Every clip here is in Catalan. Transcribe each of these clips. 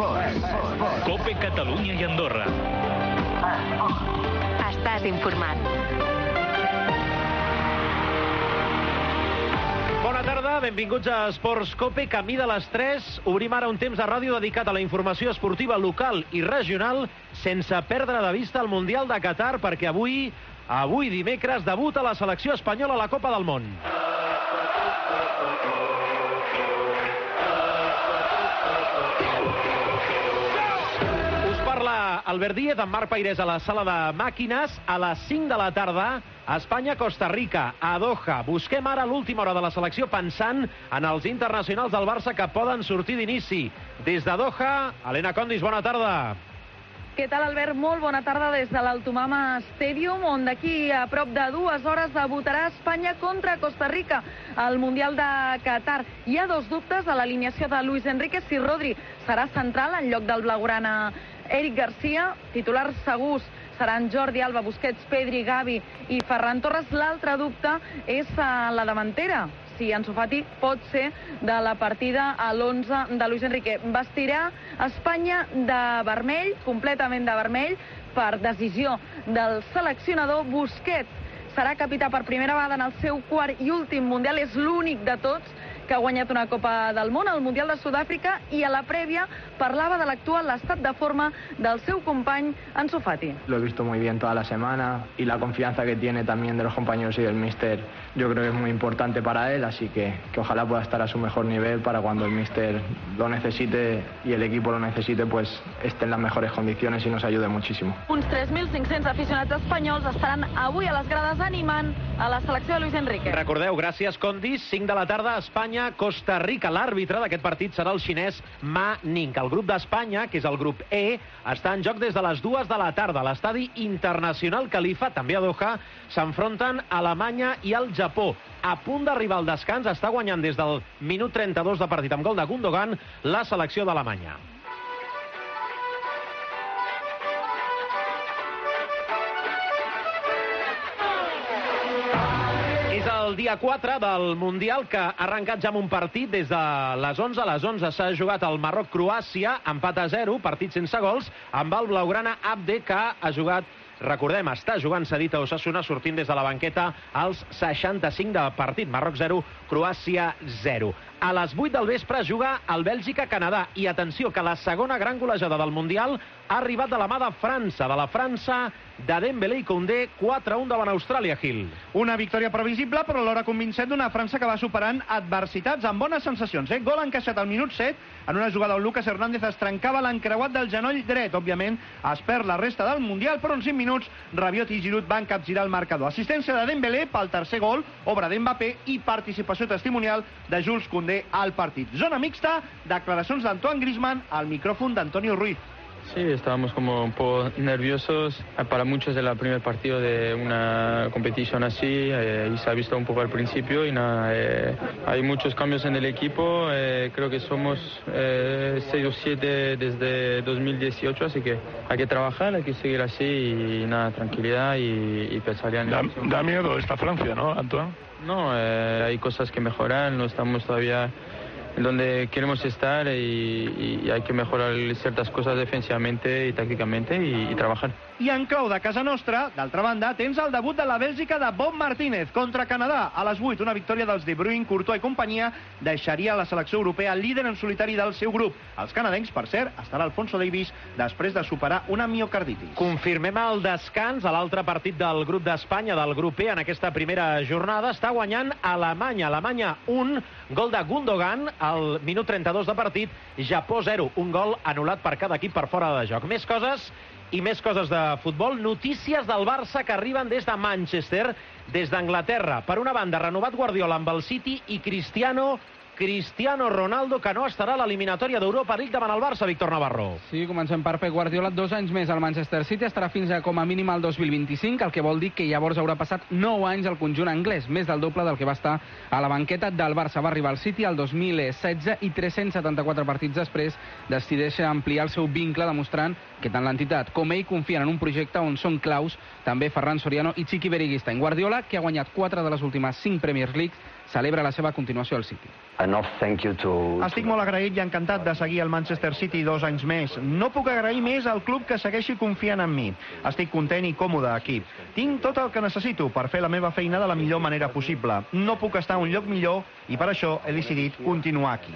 COPE Catalunya i Andorra. Estàs informat. Bona tarda, benvinguts a Esports COPE, camí de les 3. Obrim ara un temps de ràdio dedicat a la informació esportiva local i regional, sense perdre de vista el Mundial de Qatar, perquè avui dimecres, debuta la selecció espanyola a la Copa del Món. Us parla Albert Díez, amb Marc Peirés a la sala de màquines. A les 5 de la tarda, Espanya-Costa Rica, a Doha. Busquem ara l'última hora de la selecció pensant en els internacionals del Barça que poden sortir d'inici. Des de Doha, Helena Condis, bona tarda. Què tal, Albert? Molt bona tarda des de l'Altumama Stadium, on d'aquí a prop de 2 hores debutarà Espanya contra Costa Rica al Mundial de Qatar. Hi ha dos dubtes a l'alineació de Luis Enrique, si Rodri serà central en lloc del blaugrana Eric Garcia. Titulars segurs seran Jordi Alba, Busquets, Pedri, Gavi i Ferran Torres. L'altre dubte és a la davantera, si Ansu Fati pot ser de la partida a l'11 de Luis Enrique. Vestirà Espanya de vermell, completament de vermell, per decisió del seleccionador. Busquets serà capità per primera vegada en el seu quart i últim Mundial. És l'únic de tots que ha guanyat una Copa del Món, al Mundial de Sud-àfrica, i a la prèvia parlava de l'actual estat de forma del seu company Ansu Fati. Lo he visto muy bien toda la semana y la confianza que tiene también de los compañeros y del míster, yo creo que es muy importante para él, así que ojalá pueda estar a su mejor nivel para cuando el míster lo necesite y el equipo lo necesite, pues esté en las mejores condiciones y nos ayude muchísimo. Uns 3.500 aficionats espanyols estaran avui a les grades animant a la selecció de Luis Enrique. Recordeu, gràcies Condis, 5 de la tarda, Espanya, Costa Rica. L'àrbitre d'aquest partit serà el xinès Ma Ning. El grup d'Espanya, que és el grup E, està en joc des de les 2 de la tarda. A l'estadi internacional Khalifa, també a Doha, s'enfronten Alemanya i el Japó. A punt d'arribar al descans, està guanyant des del minut 32 de partit amb gol de Gundogan la selecció d'Alemanya. És el dia 4 del Mundial, que ha arrencat ja amb un partit des de les 11. A les 11 s'ha jugat el Marroc-Croàcia, empat a 0, partit sense gols, amb el blaugrana Abde, que ha jugat, recordem, està jugant cedit a Osasuna, sortint des de la banqueta als 65 de partit. Marroc 0, Croàcia 0. A les 8 del vespre juga el Bèlgica-Canadà. I atenció, que la segona gran golejada del Mundial ha arribat de la mà de França, de la França de Dembélé i Koundé, 4-1 davant Austràlia, Gil. Una victòria previsible, però alhora convincent, d'una França que va superant adversitats amb bones sensacions. Gol encaixat al minut 7, en una jugada on Lucas Hernández es trencava l'encreuat del genoll dret. Òbviament, es perd la resta del Mundial, però en 5 minuts Rabiot i Giroud van capgirar el marcador. Assistència de Dembélé pel tercer gol, obra d'Mbappé, i participació testimonial de Jules Koundé al partit. Zona mixta, declaracions d'Antoine Griezmann al micròfon d'Antonio Ruiz. Sí, estábamos como un poco nerviosos. Para muchos es el primer partido de una competición así y se ha visto un poco al principio y nada, hay muchos cambios en el equipo. Creo que somos 6 o 7 desde 2018, así que hay que trabajar, hay que seguir así y nada, tranquilidad y pensar ya en el próximo. Da miedo esta Francia, ¿no, Antoine? No, hay cosas que mejorar, no estamos todavía en donde queremos estar y hay que mejorar ciertas cosas defensivamente y tácticamente y trabajar. I en clau de casa nostra, d'altra banda, tens el debut de la Bèlgica de Bob Martínez contra Canadà. A les 8, una victòria dels De Bruyne, Courtois i companyia deixaria la selecció europea líder en solitari del seu grup. Els canadencs, per cert, estarà Alfonso Davies després de superar una miocarditis. Confirmem el descans a l'altre partit del grup d'Espanya, del grup E, en aquesta primera jornada. Està guanyant Alemanya. Alemanya 1, gol de Gundogan al minut 32 de partit. Japó 0, un gol anul·lat per cada equip per fora de joc. Més coses i més coses de futbol. Notícies del Barça que arriben des de Manchester, des d'Anglaterra. Per una banda, renovat Guardiola amb el City i Cristiano Ronaldo, que no estarà a l'eliminatòria d'Europa League davant el Barça, Víctor Navarro. Sí, comencem per Pep Guardiola. 2 anys més al Manchester City, estarà fins a com a mínim al 2025, el que vol dir que llavors haurà passat 9 anys al conjunt anglès, més del doble del que va estar a la banqueta del Barça. Va arribar al City el 2016 i 374 partits després decideix ampliar el seu vincle, demostrant que tant l'entitat com ell confien en un projecte on són claus també Ferran Soriano i Chiqui Beristain. Guardiola, que ha guanyat 4 de les últimes 5 Premier Leagues, celebra la seva continuació al City. Estic molt agraït i encantat de seguir al Manchester City 2 anys més. No puc agrair més al club que segueixi confiant en mi. Estic content i còmode aquí. Tinc tot el que necessito per fer la meva feina de la millor manera possible. No puc estar a un lloc millor i per això he decidit continuar aquí.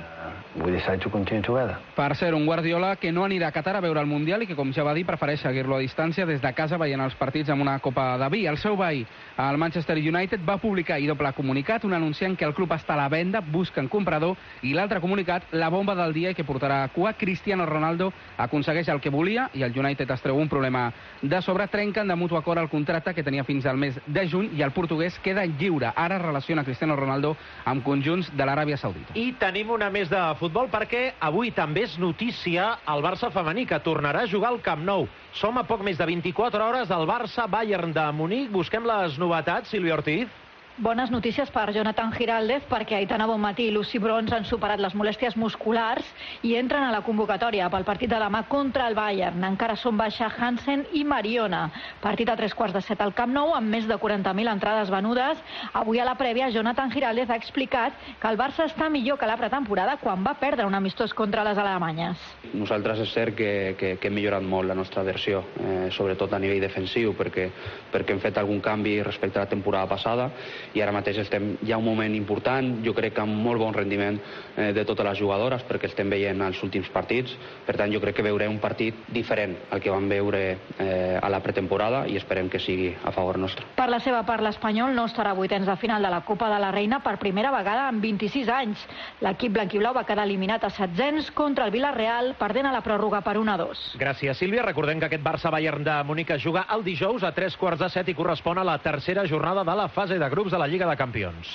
Per ser un Guardiola que no anirà a Qatar a veure el Mundial i que, com ja va dir, prefereix seguir-lo a distància des de casa veient els partits amb una copa de vi. El seu veí, el Manchester United, va publicar i doble comunicat, un anunciant que el club està a la venda, busquen comprador, i l'altre comunicat, la bomba del dia i que portarà a cua. Cristiano Ronaldo aconsegueix el que volia i el United es treu un problema de sobre. Trenquen de mutu acord el contracte que tenia fins al mes de juny i el portuguès queda lliure. Ara relaciona Cristiano Ronaldo amb conjunts de l'Aràbia Saudita. I tenim una més de futbol perquè avui també és notícia el Barça femení, que tornarà a jugar al Camp Nou. Som a poc més de 24 hores del Barça-Bayern de Munic. Busquem les novetats, Sílvia Ortiz. Bones notícies per Jonathan Giraldez, perquè Aitana Bonmatí i Lucy Bronze han superat les molèsties musculars i entren a la convocatòria pel partit de demà contra el Bayern. Encara són baixa Hansen i Mariona. Partit a 3:15 al Camp Nou, amb més de 40.000 entrades venudes. Avui a la prèvia, Jonathan Giraldez ha explicat que el Barça està millor que la pretemporada quan va perdre un amistós contra les alemanyes. Nosaltres és cert que hem millorat molt la nostra versió, sobretot a nivell defensiu, perquè hem fet algun canvi respecte a la temporada passada, i ara mateix estem ja un moment important, jo crec que amb molt bon rendiment de totes les jugadores, perquè estem veient els últims partits. Per tant, jo crec que veurem un partit diferent al que vam veure a la pretemporada i esperem que sigui a favor nostre. Per la seva part, l'Espanyol no estarà a vuitens de final de la Copa de la Reina per primera vegada en 26 anys. L'equip blanquiblau va quedar eliminat a setzents contra el Villarreal, perdent a la pròrroga per 1-2. Gràcies, Sílvia. Recordem que aquest Barça-Bayern de Munic es juga el dijous a 3:15 i correspon a la tercera jornada de la fase de grups de la Lliga de Campions.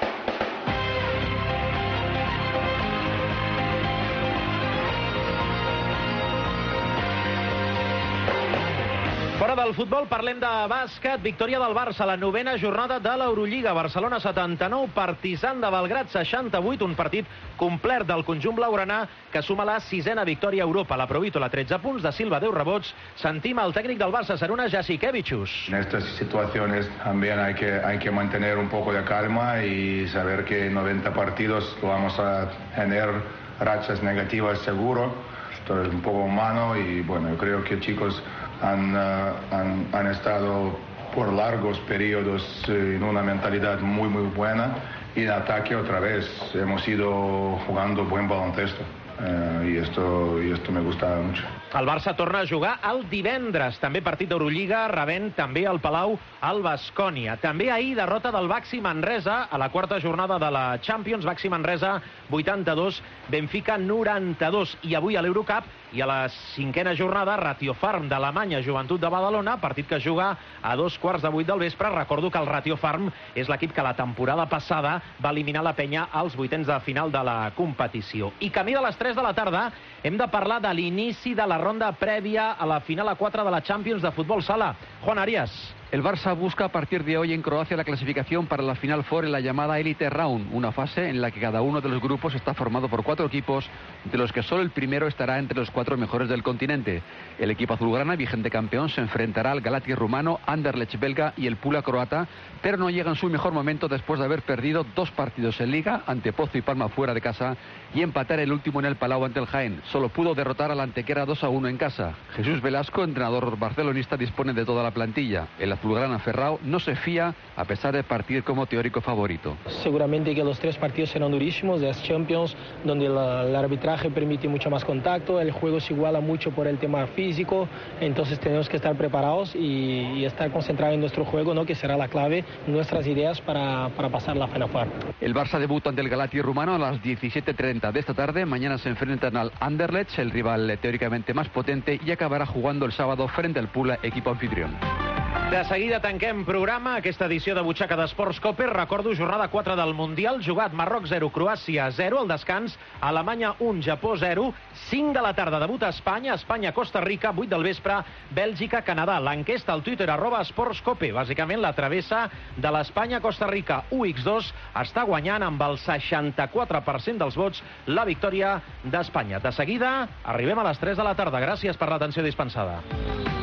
Fora del futbol, parlem de bàsquet. Victòria del Barça, la 9ª jornada de l'Eurolliga. Barcelona 79, Partizan de Belgrad 68, un partit complet del conjunt blaugrana que suma la 6ª victòria a Europa. La Provítola 13 punts, de Silva 10 rebots. Sentim el tècnic del Barça, Šarūnas Jasikevičius. En estas situaciones también hay que mantener un poco de calma y saber que 90 partidos lo vamos a tener rachas negativas seguro. Esto es un poco humano y bueno, yo creo que chicos han estado por largos periodos en una mentalidad muy buena y en ataque otra vez hemos ido jugando buen baloncesto y esto me gusta mucho. El Barça torna a jugar el divendres, també partit d'Eurolliga, rebent també al Palau el Baskonia. També ahir derrota del Baxi Manresa a la 4ª jornada de la Champions. Baxi Manresa 82, Benfica 92. I avui a l'Eurocup i a la 5ª jornada, Ratiofarm d'Alemanya, Joventut de Badalona, partit que juga a 7:15 del vespre. Recordo que el Ratiofarm és l'equip que la temporada passada va eliminar la Penya als 8ens de final de la competició. I camí de les 3 de la tarda hem de parlar de l'inici de la ronda prèvia a la final a 4 de la Champions de futbol sala. Juan Arias. El Barça busca a partir de hoy en Croacia la clasificación para la Final Four en la llamada Elite Round, una fase en la que cada uno de los grupos está formado por 4 equipos, de los que solo el primero estará entre los 4 mejores del continente. El equipo azulgrana, vigente campeón, se enfrentará al Galati rumano, Anderlecht belga y el Pula croata, pero no llega en su mejor momento después de haber perdido 2 partidos en Liga ante Pozo y Palma fuera de casa y empatar el último en el Palau ante el Jaén. Solo pudo derrotar al Antequera 2-1 en casa. Jesús Velasco, entrenador barcelonista, dispone de toda la plantilla. El azulgrana Ferrao no se fía a pesar de partir como teórico favorito. Seguramente que los 3 partidos serán durísimos, es Champions, donde el arbitraje permite mucho más contacto, el juego se iguala mucho por el tema físico, entonces tenemos que estar preparados y estar concentrados en nuestro juego, ¿no? Que será la clave, nuestras ideas para pasar la Final Four. El Barça debuta ante el Galati rumano a las 17:30 de esta tarde. Mañana se enfrentan al Anderlecht, el rival teóricamente más potente, y acabará jugando el sábado frente al Pula, equipo anfitrión. De seguida tanquem programa, aquesta edició de Butxaca d'Esports Cope. Recordo, jornada 4 del Mundial, jugat Marroc 0, Croàcia 0, al descans Alemanya 1, Japó 0, 5 de la tarda, debut a Espanya, Espanya-Costa Rica, 8 del vespre, Bèlgica-Canadà. L'enquesta al Twitter, @esportscope. Bàsicament, la travessa de l'Espanya-Costa Rica 1x2 està guanyant amb el 64% dels vots la victòria d'Espanya. De seguida, arribem a les 3 de la tarda. Gràcies per l'atenció dispensada.